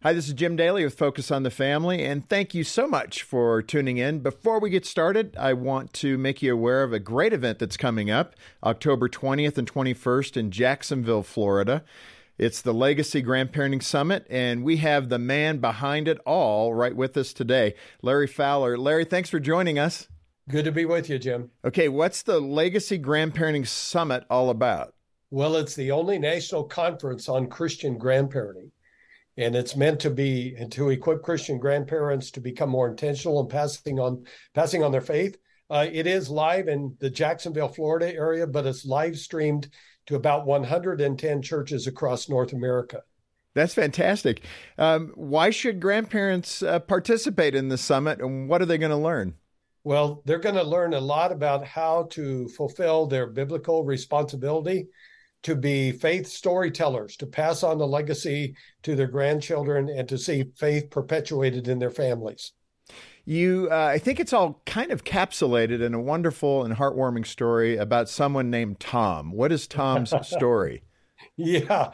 Hi, this is Jim Daly with Focus on the Family, and thank you so much for tuning in. Before we get started, I want to make you aware of a great event that's coming up October 20th and 21st in Jacksonville, Florida. It's the Legacy Grandparenting Summit, and we have the man behind it all right with us today, Larry Fowler. Larry, thanks for joining us. Good to be with you, Jim. Okay, what's the Legacy Grandparenting Summit all about? Well, it's the only national conference on Christian grandparenting. And it's meant to be and to equip Christian grandparents to become more intentional in passing on their faith. It is live in the Jacksonville, Florida area, but it's live streamed to about 110 churches across North America. That's fantastic. Why should grandparents participate in the summit, and what are they going to learn? Well, they're going to learn a lot about how to fulfill their biblical responsibility to be faith storytellers, to pass on the legacy to their grandchildren, and to see faith perpetuated in their families. I think it's all kind of capsulated in a wonderful and heartwarming story about someone named Tom. What is Tom's story? Yeah.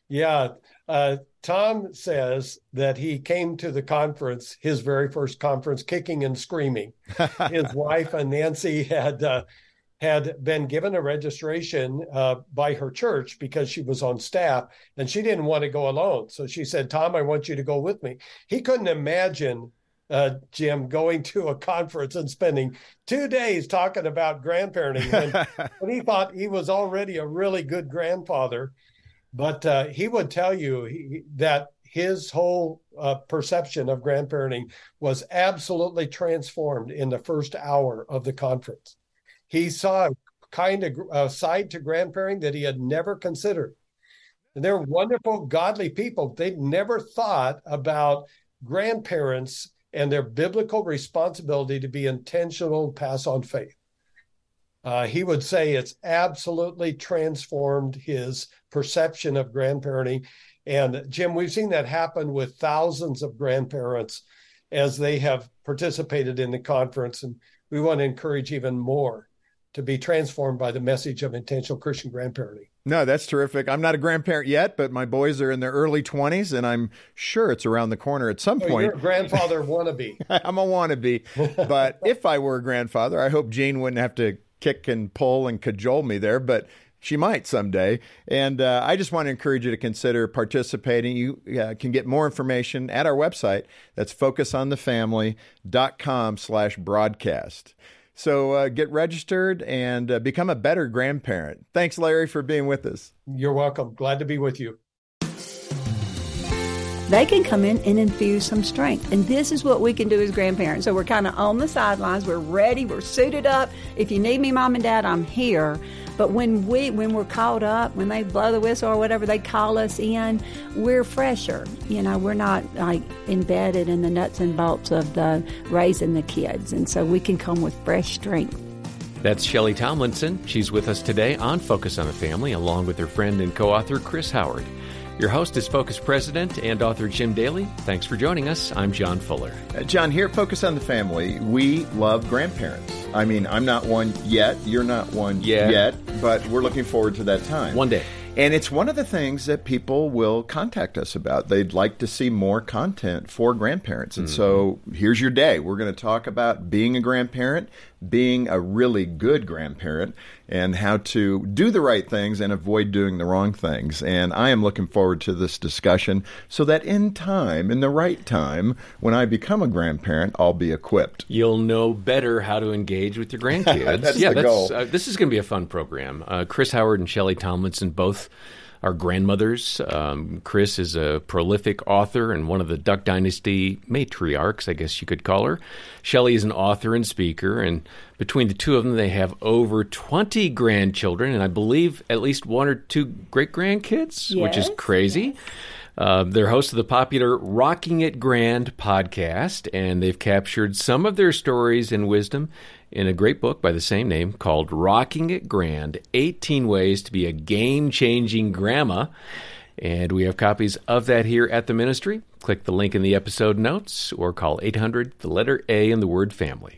Tom says that he came to the conference, his very first conference, kicking and screaming. His wife, Nancy, had been given a registration by her church because she was on staff, and she didn't want to go alone. So she said, Tom, I want you to go with me. He couldn't imagine, Jim, going to a conference and spending 2 days talking about grandparenting when he thought he was already a really good grandfather. But he would tell you that his whole perception of grandparenting was absolutely transformed in the first hour of the conference. He saw a kind of side to grandparenting that he had never considered. And they're wonderful, godly people. They'd never thought about grandparents and their biblical responsibility to be intentional, pass on faith. He would say it's absolutely transformed his perception of grandparenting. And Jim, we've seen that happen with thousands of grandparents as they have participated in the conference. And we want to encourage even more to be transformed by the message of intentional Christian grandparenting. No, that's terrific. I'm not a grandparent yet, but my boys are in their early 20s, and I'm sure it's around the corner at some point. You're a grandfather wannabe. I'm a wannabe. But if I were a grandfather, I hope Jean wouldn't have to kick and pull and cajole me there, but she might someday. And I just want to encourage you to consider participating. You can get more information at our website. That's focusonthefamily.com/broadcast. So get registered and become a better grandparent. Thanks, Larry, for being with us. You're welcome. Glad to be with you. They can come in and infuse some strength. And this is what we can do as grandparents. So we're kind of on the sidelines. We're ready. We're suited up. If you need me, Mom and Dad, I'm here. But when we're called up, when they blow the whistle or whatever, they call us in, we're fresher. We're not like embedded in the nuts and bolts of the raising the kids. And so we can come with fresh strength. That's Shelley Tomlinson. She's with us today on Focus on the Family, along with her friend and co-author, Chris Howard. Your host is Focus President and author Jim Daly. Thanks for joining us. I'm John Fuller. John, here at Focus on the Family, we love grandparents. I mean, I'm not one yet. You're not one yet, but we're looking forward to that time. One day. And it's one of the things that people will contact us about. They'd like to see more content for grandparents. And so here's your day. We're going to talk about being a grandparent, being a really good grandparent, and how to do the right things and avoid doing the wrong things. And I am looking forward to this discussion so that in the right time, when I become a grandparent, I'll be equipped. You'll know better how to engage with your grandkids. That's the goal. This is going to be a fun program. Chris Howard and Shelley Tomlinson both are grandmothers. Chris is a prolific author and one of the Duck Dynasty matriarchs, I guess you could call her. Shelley is an author and speaker, and between the two of them, they have over 20 grandchildren, and I believe at least 1 or 2 great-grandkids, which is crazy. Yes. They're hosts of the popular Rocking It Grand podcast, and they've captured some of their stories and wisdom in a great book by the same name called Rocking It Grand, 18 Ways to be a Game-Changing Grandma. And we have copies of that here at the ministry. Click the link in the episode notes or call 800, the letter A, and the word family.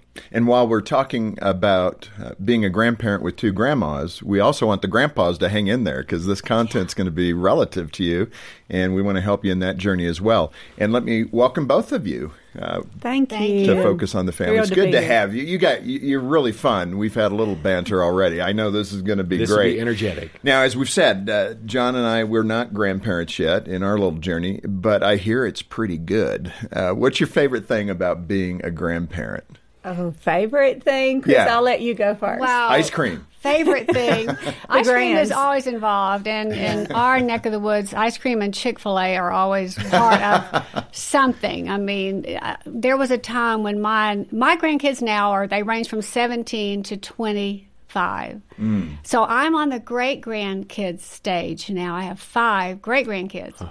And while we're talking about being a grandparent with two grandmas, we also want the grandpas to hang in there because this content's going to be relative to you, and we want to help you in that journey as well. And let me welcome both of you. Thank you. To Focus on the Family. Thrilled It's good to here. have you. You're really fun. We've had a little banter already. I know this is going to be This will great. be energetic. Now, as we've said, John and I, we're not grandparents yet in our little journey, but I hear it's pretty good. What's your favorite thing about being a grandparent? Oh, favorite thing? Chris, Yeah. I'll let you go first. Wow. Ice cream. Favorite thing. Ice cream is grands. always involved. And in our neck of the woods, ice cream and Chick-fil-A are always part of something. I mean, there was a time when my grandkids now they range from 17 to 25. So I'm on the great-grandkids stage now. I have 5 great-grandkids.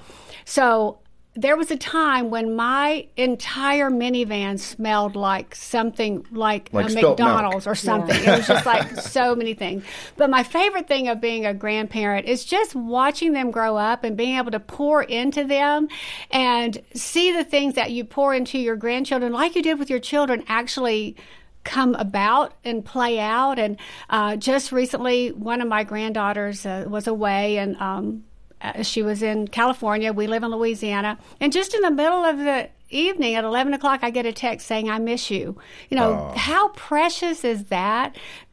So there was a time when my entire minivan smelled like something like a spilt McDonald's milk. or something. It was just like so many things. But my favorite thing of being a grandparent is just watching them grow up and being able to pour into them and see the things that you pour into your grandchildren, like you did with your children, actually come about and play out. And just recently, one of my granddaughters was away, and she was in California. We live in Louisiana. And just in the middle of the evening at 11 o'clock, I get a text saying, I miss you. You know, how precious is that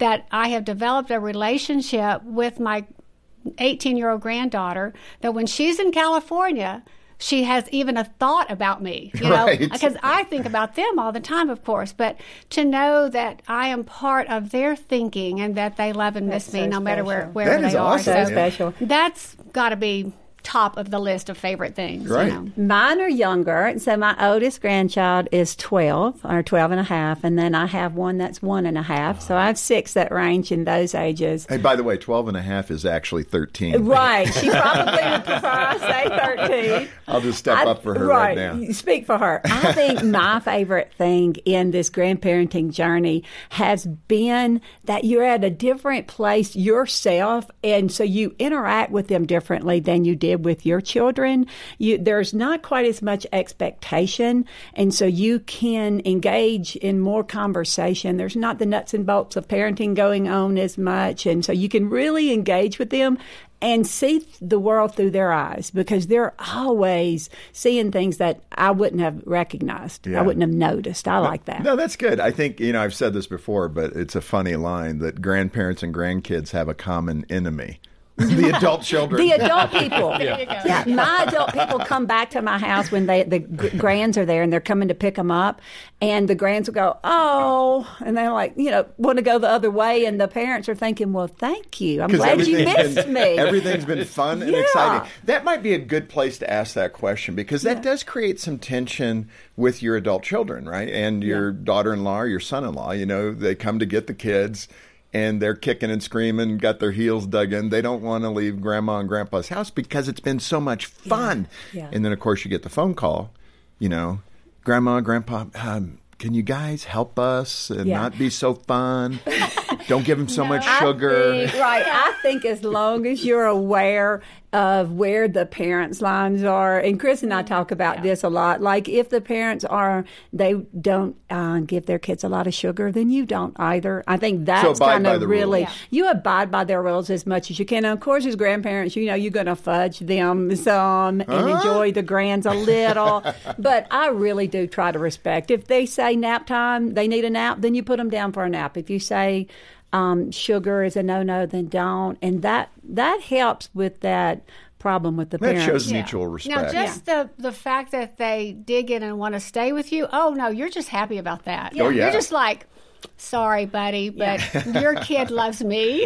I have developed a relationship with my 18-year-old granddaughter, that when she's in California, she has even a thought about me, you know, Right. because I think about them all the time, of course, but to know that I am part of their thinking and that they love and miss That's me so no matter special. wherever That is they are. awesome. So Yeah. special. That's got to be top of the list of favorite things. Right. You know? Mine are younger. So my oldest grandchild is 12 or 12 and a half. And then I have one that's 1.5. So I have 6 that range in those ages. Hey, by the way, 12 and a half is actually 13. Right. She probably would prefer I say 13. I'll just step up for her right now. Speak for her. I think my favorite thing in this grandparenting journey has been that you're at a different place yourself, and so you interact with them differently than you did with your children. There's not quite as much expectation, and so you can engage in more conversation. There's not the nuts and bolts of parenting going on as much, and so you can really engage with them and see the world through their eyes, because they're always seeing things that I wouldn't have recognized. Yeah. I wouldn't have noticed. I like that. No, that's good. I think, I've said this before, but it's a funny line that grandparents and grandkids have a common enemy. The adult children. The adult people. There you go. Yeah, my adult people come back to my house when the grands are there and they're coming to pick them up, and the grands will go, oh, and they're like, want to go the other way, and the parents are thinking, well, thank you. I'm 'Cause glad you everything's missed been- me. Everything's been fun and Yeah. exciting. That might be a good place to ask that question, because that does create some tension with your adult children, right? And your daughter-in-law or your son-in-law, they come to get the kids, and they're kicking and screaming, got their heels dug in. They don't want to leave Grandma and Grandpa's house because it's been so much fun. Yeah. And then, of course, you get the phone call, Grandma, Grandpa, can you guys help us and Yeah. not be so fun? Don't give them so much I sugar. think- I think as long as you're aware of where the parents' lines are, and Chris and I talk about this a lot, like if the parents they don't give their kids a lot of sugar, then you don't either. I think that's abide kind by of the really, rules. you abide by their rules as much as you can. And of course, as grandparents, you're going to fudge them some and enjoy the grands a little. But I really do try to respect. If they say nap time, they need a nap, then you put them down for a nap. If you say sugar is a no-no, then don't. And that helps with that problem with the That parents. shows mutual respect. Now, just the fact that they dig in and want to stay with you, oh, no, you're just happy about that. Oh, yeah. You're just like, sorry, buddy, but your kid loves me.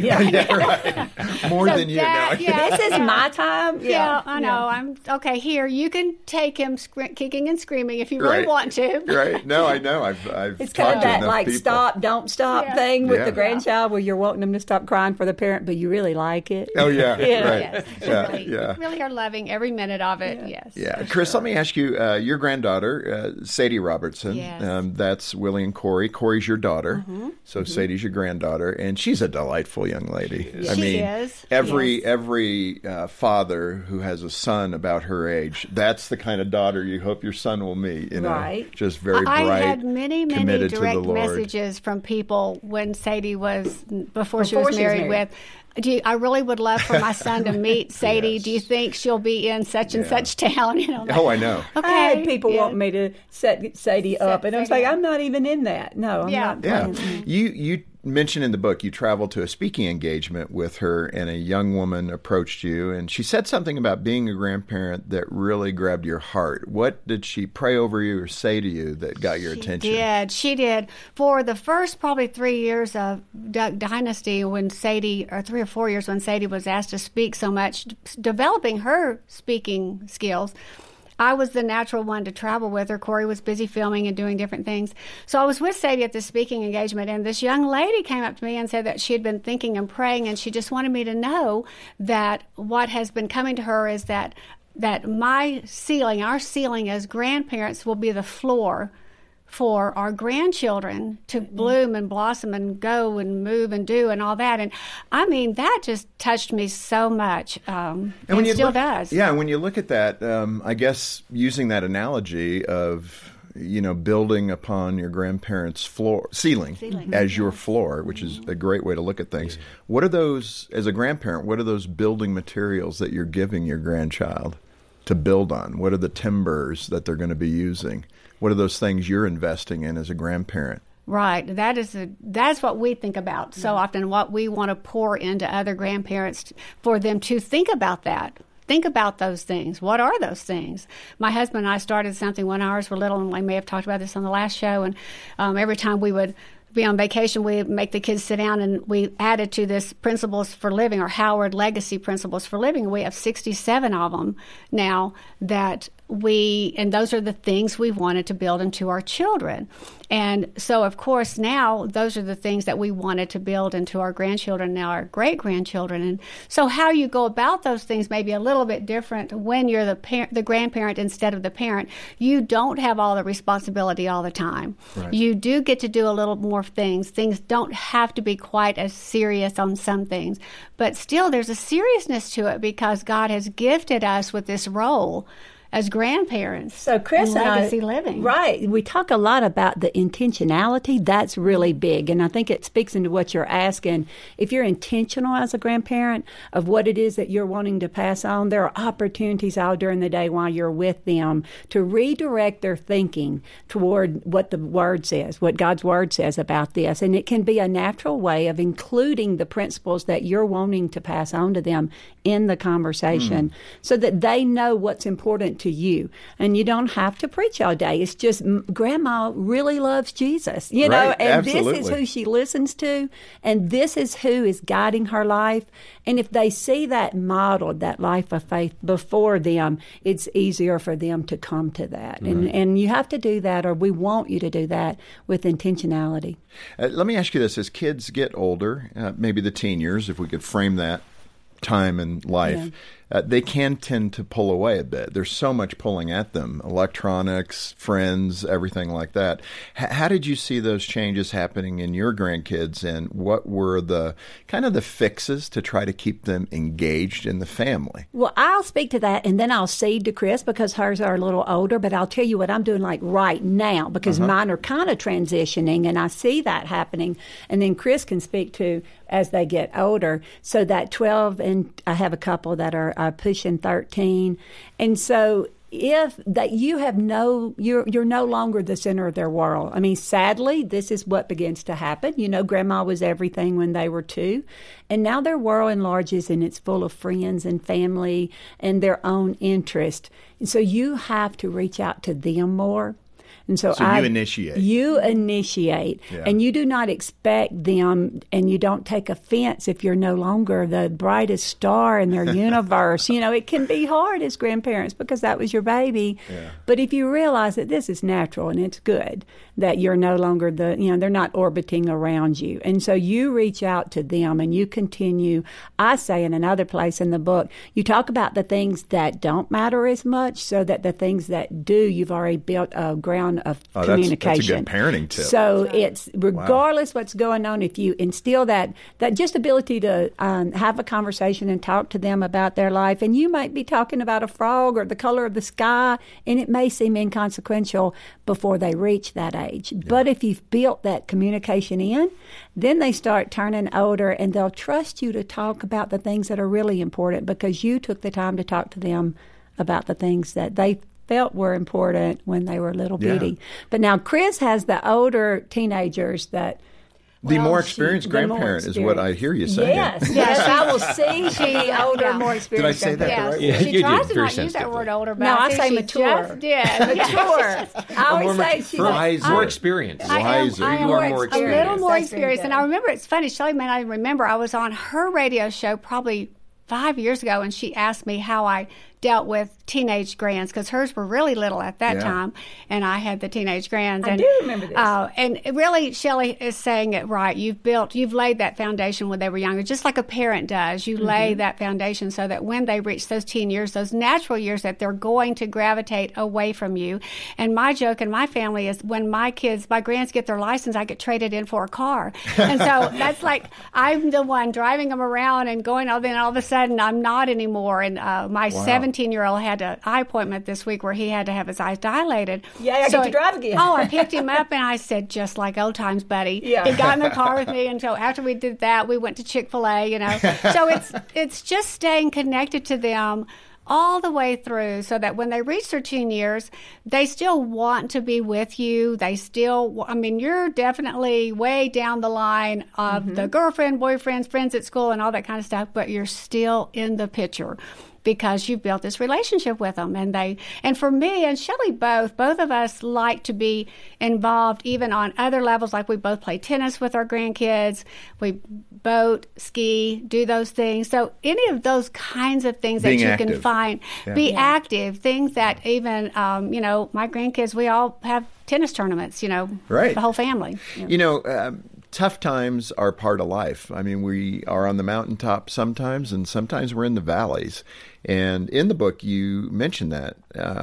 More So than you. that- No. yeah. This is my time. Yeah, I know. I'm okay. Here, you can take him kicking and screaming if you really Right. want to. Right. No, I know. I've It's talked kind of to that enough like people. stop, don't stop Yeah. thing with Yeah. the grandchild where you're wanting them to stop crying for the parent, but you really like it. Oh, yeah. Yeah. Right. Yes, Yeah. really, Yeah. really are loving every minute of it. Yes. Yeah. Chris, let me ask you, your granddaughter, Sadie Robertson, Yes. that's Willie and Corey. Corey's your daughter. granddaughter. So Sadie's your granddaughter, and she's a delightful young lady. I She mean, is. every father who has a son about her age, that's the kind of daughter you hope your son will meet. You know, Right. just very I bright, had many committed direct to the Lord. messages from people when Sadie was before she Before was she was married married. with. I really would love for my son to meet Sadie. Yes. Do you think she'll be in such and Yeah. such town? You know, like, Oh, I know. okay. I had people yeah. want me to set Sadie up, and I was Sadie like, up. I'm not even in that. No, I'm Yeah. not. Yeah. playing. You mentioned in the book you traveled to a speaking engagement with her, and a young woman approached you, and she said something about being a grandparent that really grabbed your heart. What did she pray over you or say to you that got your attention? She did. For the first probably 3 years of Duck Dynasty, when Sadie, or 3 or 4 years when Sadie was asked to speak so much, developing her speaking skills, I was the natural one to travel with her. Corey was busy filming and doing different things. So I was with Sadie at this speaking engagement, and this young lady came up to me and said that she had been thinking and praying, and she just wanted me to know that what has been coming to her is that my ceiling, our ceiling as grandparents, will be the floor for our grandchildren to bloom and blossom and go and move and do and all that. And I mean, that just touched me so much. And when you still look, does. Yeah, when you look at that, I guess using that analogy of, you know, building upon your grandparents' ceiling as your floor, which is a great way to look at things. What are those, as a grandparent, what are those building materials that you're giving your grandchild to build on? What are the timbers that they're going to be using? What are those things you're investing in as a grandparent? Right. That's what we think about so often, what we want to pour into other grandparents for them to think about that. Think about those things. What are those things? My husband and I started something when ours were little, and I may have talked about this on the last show, and every time we would be on vacation, we make the kids sit down, and we added to this Principles for Living, or Howard Legacy Principles for Living. We have 67 of them now and those are the things we wanted to build into our children. And so, of course, now those are the things that we wanted to build into our grandchildren, now our great-grandchildren. And so how you go about those things may be a little bit different when you're the grandparent instead of the parent. You don't have all the responsibility all the time. Right. You do get to do a little more things. Things don't have to be quite as serious on some things. But still, there's a seriousness to it because God has gifted us with this role as grandparents. So Chris and legacy living. Right. We talk a lot about the intentionality. That's really big. And I think it speaks into what you're asking. If you're intentional as a grandparent of what it is that you're wanting to pass on, there are opportunities all during the day while you're with them to redirect their thinking toward what the Word says, what God's Word says about this. And it can be a natural way of including the principles that you're wanting to pass on to them in the conversation so that they know what's important to you. And you don't have to preach all day. It's just Grandma really loves Jesus, you know, Right, and absolutely. this is who she listens to, and this is who is guiding her life. And if they see that modeled, that life of faith before them, it's easier for them to come to that. And you have to do that, or we want you to do that with intentionality. Let me ask you this. As kids get older, maybe the teen years, if we could frame that time in life, they can tend to pull away a bit. There's so much pulling at them, electronics, friends, everything like that. How did you see those changes happening in your grandkids, and what were the kind of the fixes to try to keep them engaged in the family? Well, I'll speak to that, and then I'll cede to Chris because hers are a little older, but I'll tell you what I'm doing like right now because mine are kind of transitioning, and I see that happening. And then Chris can speak to as they get older. So that 12, and I have a couple that are pushing 13. And so if that you have you're no longer the center of their world. I mean, sadly, this is what begins to happen. You know, Grandma was everything when they were 2, and now their world enlarges and it's full of friends and family and their own interest. And so you have to reach out to them more. And so you initiate. You initiate, and you do not expect them, and you don't take offense if you're no longer the brightest star in their universe. You know, it can be hard as grandparents because that was your baby. Yeah. But if you realize that this is natural and it's good, that you're no longer they're not orbiting around you. And so you reach out to them and you continue. I say in another place in the book, you talk about the things that don't matter as much so that the things that do, you've already built a ground background of communication. That's a good parenting tip. So it's regardless what's going on, if you instill that just ability to have a conversation and talk to them about their life, and you might be talking about a frog or the color of the sky, and it may seem inconsequential before they reach that age. Yeah. But if you've built that communication in, then they start turning older, and they'll trust you to talk about the things that are really important because you took the time to talk to them about the things that they felt were important when they were little bitty. But now Chris has the older teenagers that... The more experienced grandparent is what I hear you saying. Yes, I will see she older, more experienced. Did I say that the right way? Yeah, she tries to not use that word older, but no, I say mature. Mature. I always say she's wiser. More experienced. Wiser. You are more experienced. A little more experienced. And I remember, it's funny, Shelley may not even remember, I was on her radio show probably 5 years ago, and she asked me how I dealt with teenage grands, because hers were really little at that time, and I had the teenage grands. I do remember this. And really, Shelley is saying it right. You've laid that foundation when they were younger, just like a parent does. You lay that foundation so that when they reach those teen years, those natural years, that they're going to gravitate away from you. And my joke in my family is when my grands get their license, I get traded in for a car. And so that's like, I'm the one driving them around and going, then all of a sudden I'm not anymore. And my 17-year-old had an eye appointment this week where he had to have his eyes dilated. Yeah, I get to drive again. I picked him up and I said, just like old times, buddy. Yeah. He got in the car with me, and so after we did that, we went to Chick-fil-A, So it's just staying connected to them all the way through, so that when they reach their teen years, they still want to be with you. They still, you're definitely way down the line of the girlfriend, boyfriends, friends at school, and all that kind of stuff, but you're still in the picture, because you've built this relationship with them. And for me and Shelley both of us like to be involved even on other levels, like we both play tennis with our grandkids, we boat, ski, do those things. So any of those kinds of things that you can find, be active, things that even, my grandkids, we all have tennis tournaments, the whole family. Tough times are part of life. We are on the mountaintop sometimes, and sometimes we're in the valleys. And in the book, you mentioned that.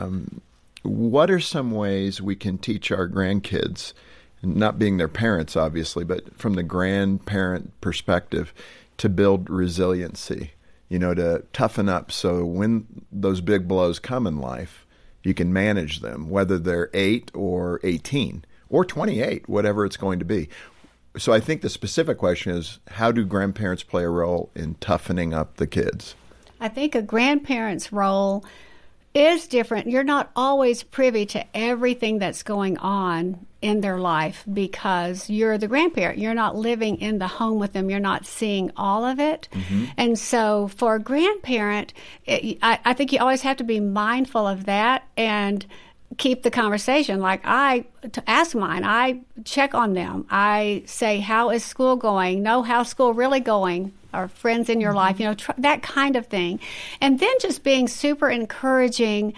What are some ways we can teach our grandkids, not being their parents, obviously, but from the grandparent perspective, to build resiliency, to toughen up so when those big blows come in life, you can manage them, whether they're 8 or 18 or 28, whatever it's going to be. So I think the specific question is, how do grandparents play a role in toughening up the kids? I think a grandparent's role is different. You're not always privy to everything that's going on in their life because you're the grandparent. You're not living in the home with them. You're not seeing all of it. And so for a grandparent, I think you always have to be mindful of that and keep the conversation. Like I ask mine, I check on them. I say, how is school going? Know how's school really going? Or friends in your life, that kind of thing. And then just being super encouraging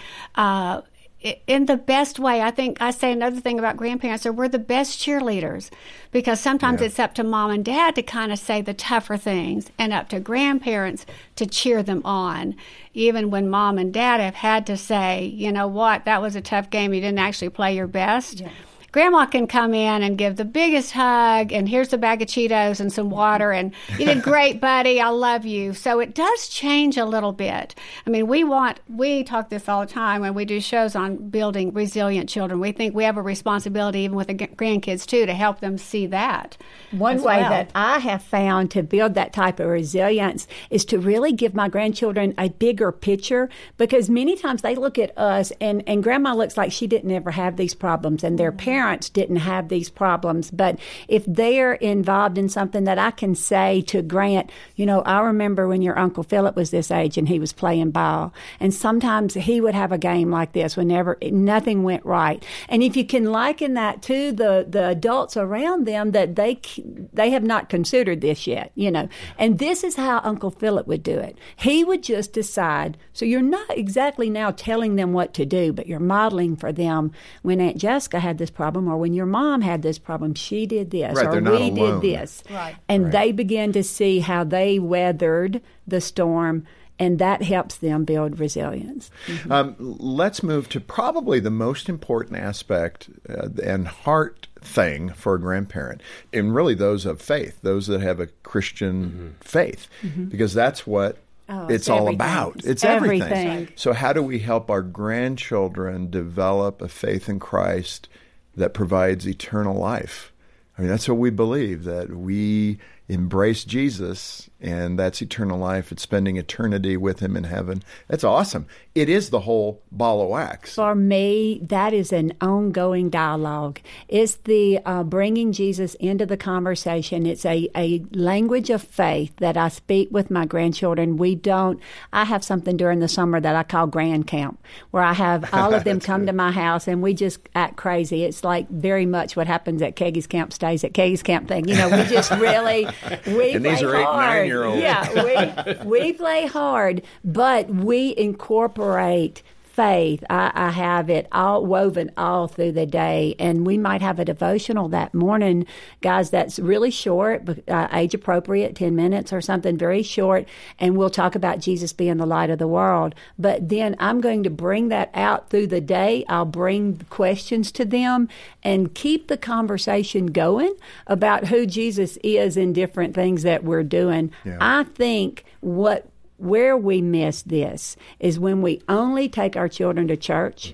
in the best way. I think I say another thing about grandparents are we're the best cheerleaders, because sometimes it's up to mom and dad to kind of say the tougher things and up to grandparents to cheer them on. Even when mom and dad have had to say, you know what, that was a tough game. You didn't actually play your best. Yeah. Grandma can come in and give the biggest hug, and here's a bag of Cheetos and some water, and you did great, buddy, I love you. So it does change a little bit. We talk this all the time when we do shows on building resilient children. We think we have a responsibility, even with the grandkids too, to help them see that. One way that I have found to build that type of resilience is to really give my grandchildren a bigger picture, because many times they look at us and Grandma looks like she didn't ever have these problems, and their parents didn't have these problems. But if they're involved in something that I can say to Grant, I remember when your Uncle Philip was this age and he was playing ball, and sometimes he would have a game like this whenever nothing went right. And if you can liken that to the adults around them, that they have not considered this yet, and this is how Uncle Philip would do it. He would just decide. So you're not exactly now telling them what to do, but you're modeling for them. When Aunt Jessica had this problem, or when your mom had this problem, she did this, right, or we did this. Right. And they began to see how they weathered the storm And that helps them build resilience. Let's move to probably the most important aspect and heart thing for a grandparent, and really those of faith, those that have a Christian faith, because that's what it's all everything. about. It's everything. everything. So how do we help our grandchildren develop a faith in Christ that provides eternal life? I mean, that's what we believe, that we embrace Jesus, and that's eternal life. It's spending eternity with him in heaven. That's awesome. It is the whole ball of wax. For me, that is an ongoing dialogue. It's the bringing Jesus into the conversation. It's a language of faith that I speak with my grandchildren. I have something during the summer that I call Grand Camp, where I have all of them come to my house and we just act crazy. It's like very much what happens at Keggie's Camp stays at Keggie's Camp thing. We just really, and these are 8 and 9-year-olds. Yeah, we play hard, but we incorporate faith. I have it all woven all through the day, and we might have a devotional that morning, guys, that's really short, age appropriate, 10 minutes or something, very short, and we'll talk about Jesus being the light of the world. But then I'm going to bring that out through the day. I'll bring questions to them and keep the conversation going about who Jesus is in different things that we're doing. Yeah. I think where we miss this is when we only take our children to church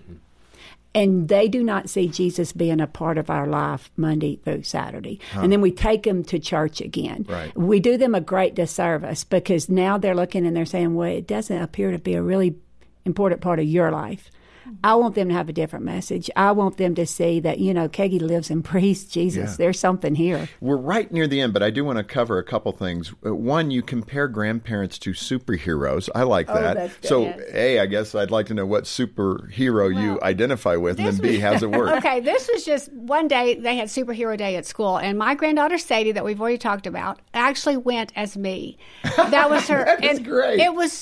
and they do not see Jesus being a part of our life Monday through Saturday. And then we take them to church again. Right. We do them a great disservice because now they're looking and they're saying, well, it doesn't appear to be a really important part of your life. I want them to have a different message. I want them to see that, Keggy lives and breathes Jesus. Yeah. There's something here. We're right near the end, but I do want to cover a couple things. One, you compare grandparents to superheroes. I like that. That's good. So, A, I guess I'd like to know what superhero you identify with, and then B, how's it work? Okay, this was just one day they had superhero day at school, and my granddaughter Sadie, that we've already talked about, actually went as me. That was her. That is great. It was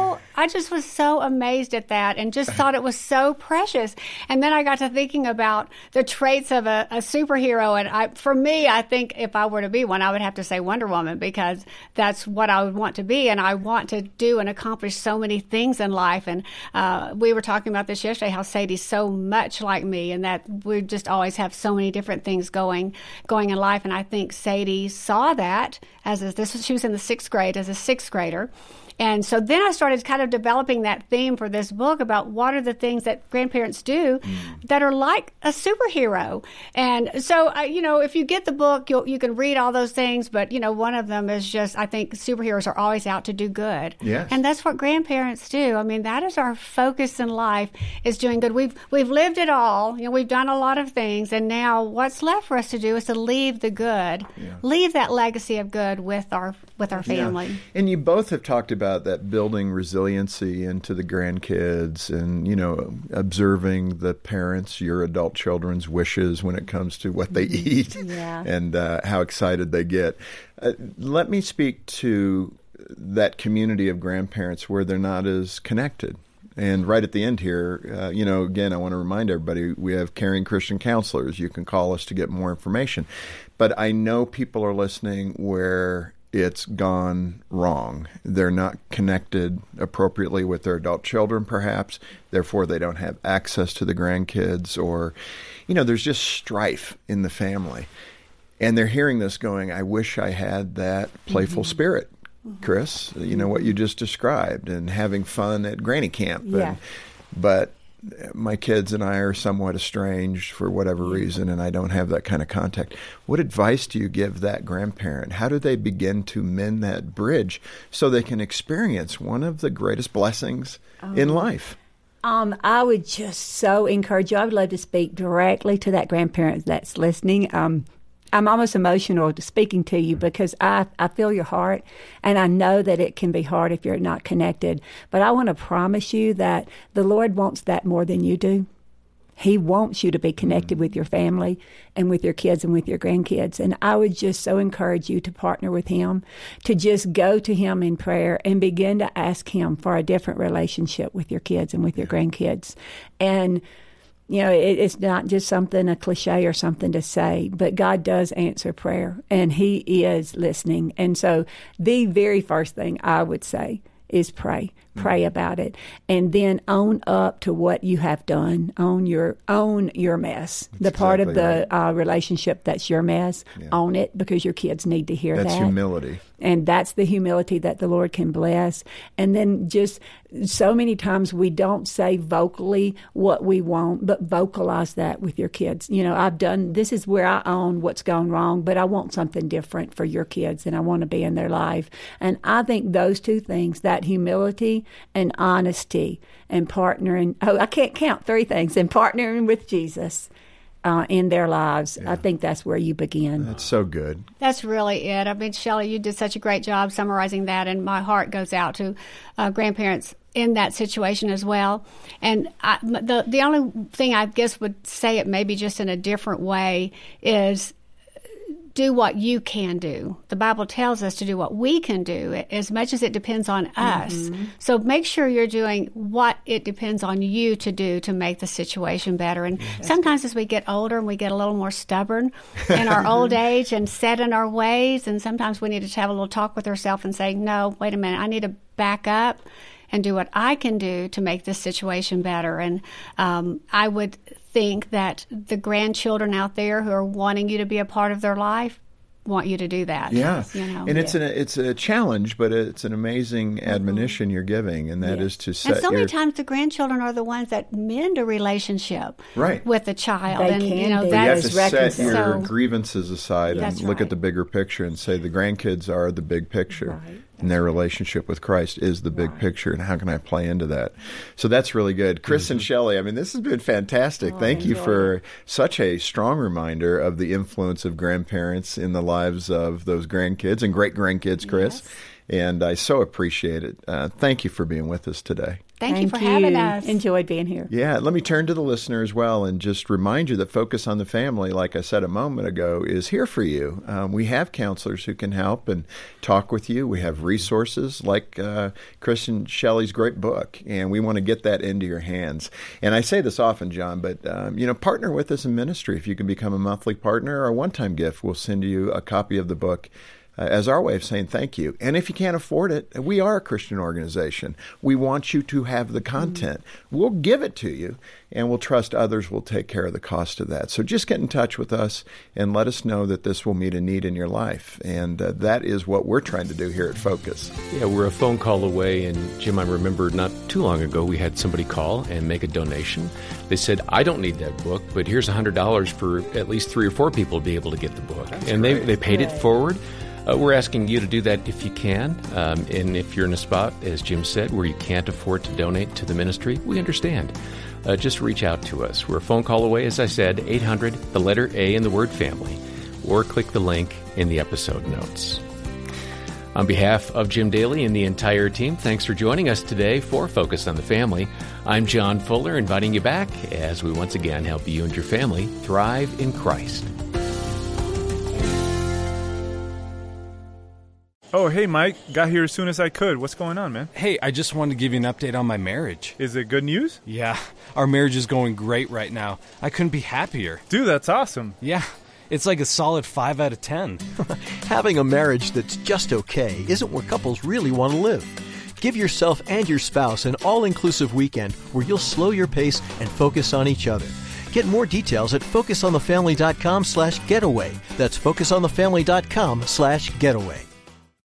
I just was so amazed at that and just thought it was so precious. And then I got to thinking about the traits of a superhero. And for me, I think if I were to be one, I would have to say Wonder Woman, because that's what I would want to be. And I want to do and accomplish so many things in life. And we were talking about this yesterday, how Sadie's so much like me, and that we just always have so many different things going in life. And I think Sadie saw that she was in the 6th grade as a 6th grader. And so then I started kind of developing that theme for this book about what are the things that grandparents do that are like a superhero. And so, if you get the book, you can read all those things. But, one of them is just, I think superheroes are always out to do good. Yes. And that's what grandparents do. I mean, that is our focus in life, is doing good. We've lived it all. We've done a lot of things. And now what's left for us to do is to leave the good, leave that legacy of good with our family. Yeah. And you both have talked about that building resiliency into the grandkids and, observing the parents, your adult children's wishes when it comes to what they eat and how excited they get. Let me speak to that community of grandparents where they're not as connected. And right at the end here, again, I want to remind everybody, we have caring Christian counselors. You can call us to get more information. But I know people are listening where it's gone wrong. They're not connected appropriately with their adult children, perhaps. Therefore, they don't have access to the grandkids, or, there's just strife in the family. And they're hearing this going, I wish I had that playful spirit, Chris, what you just described, and having fun at granny camp. Yeah. But my kids and I are somewhat estranged for whatever reason, and I don't have that kind of contact. What advice do you give that grandparent? How do they begin to mend that bridge so they can experience one of the greatest blessings in life? I would just so encourage you. I would love to speak directly to that grandparent that's listening. I'm almost emotional speaking to you because I feel your heart, and I know that it can be hard if you're not connected. But I want to promise you that the Lord wants that more than you do. He wants you to be connected with your family and with your kids and with your grandkids. And I would just so encourage you to partner with Him, to just go to Him in prayer and begin to ask Him for a different relationship with your kids and with your grandkids. And it's not just a cliche or something to say, but God does answer prayer, and He is listening. And so the very first thing I would say is pray. Pray about it, and then own up to what you have done. Own your mess. The part of the relationship that's your mess. Yeah. Own it, because your kids need to hear that. That's humility. And that's the humility that the Lord can bless. And then just so many times we don't say vocally what we want, but vocalize that with your kids. This is where I own what's gone wrong, but I want something different for your kids, and I want to be in their life. And I think those two things, that humility and honesty and partnering, I can't count 3 things, and partnering with Jesus in their lives. Yeah. I think that's where you begin. That's so good. That's really it. I mean, Shelley, you did such a great job summarizing that, and my heart goes out to grandparents in that situation as well. And the only thing I guess would say it maybe just in a different way is do what you can do. The Bible tells us to do what we can do as much as it depends on us. Mm-hmm. So make sure you're doing what it depends on you to do to make the situation better. And sometimes as we get older and we get a little more stubborn in our old age and set in our ways, and sometimes we need to have a little talk with ourselves and say, no, wait a minute, I need to back up and do what I can do to make this situation better. And I would think that the grandchildren out there who are wanting you to be a part of their life want you to do that. Yeah. And it's a challenge, but it's an amazing admonition you're giving, and that is to set. And so many times the grandchildren are the ones that mend a relationship with the child. They that you have is to set your grievances aside and look at the bigger picture and say the grandkids are the big picture. Right. And their relationship with Christ is the big picture, and how can I play into that? So that's really good. Chris and Shelley, I mean, this has been fantastic. Thank you for such a strong reminder of the influence of grandparents in the lives of those grandkids and great-grandkids, Chris. Yes. And I so appreciate it. Thank you for being with us today. Thank you for having us. Enjoyed being here. Yeah, let me turn to the listener as well and just remind you that Focus on the Family, like I said a moment ago, is here for you. We have counselors who can help and talk with you. We have resources like Chris and Shelley's great book, and we want to get that into your hands. And I say this often, John, but partner with us in ministry. If you can become a monthly partner or a one-time gift, we'll send you a copy of the book as our way of saying thank you. And if you can't afford it, we are a Christian organization. We want you to have the content. We'll give it to you, and we'll trust others will take care of the cost of that. So just get in touch with us and let us know that this will meet a need in your life. And that is what we're trying to do here at Focus. Yeah, we're a phone call away. And Jim, I remember not too long ago, we had somebody call and make a donation. They said, I don't need that book, but here's $100 for at least 3 or 4 people to be able to get the book. That's and great. They paid it forward. We're asking you to do that if you can. And if you're in a spot, as Jim said, where you can't afford to donate to the ministry, we understand. Just reach out to us. We're a phone call away, as I said, 800, the letter A in the word family, or click the link in the episode notes. On behalf of Jim Daly and the entire team, thanks for joining us today for Focus on the Family. I'm John Fuller, inviting you back as we once again help you and your family thrive in Christ. Oh, hey, Mike. Got here as soon as I could. What's going on, man? Hey, I just wanted to give you an update on my marriage. Is it good news? Yeah, our marriage is going great right now. I couldn't be happier. Dude, that's awesome. Yeah, it's like a solid 5 out of 10. Having a marriage that's just okay isn't where couples really want to live. Give yourself and your spouse an all-inclusive weekend where you'll slow your pace and focus on each other. Get more details at focusonthefamily.com/getaway. That's focusonthefamily.com/getaway.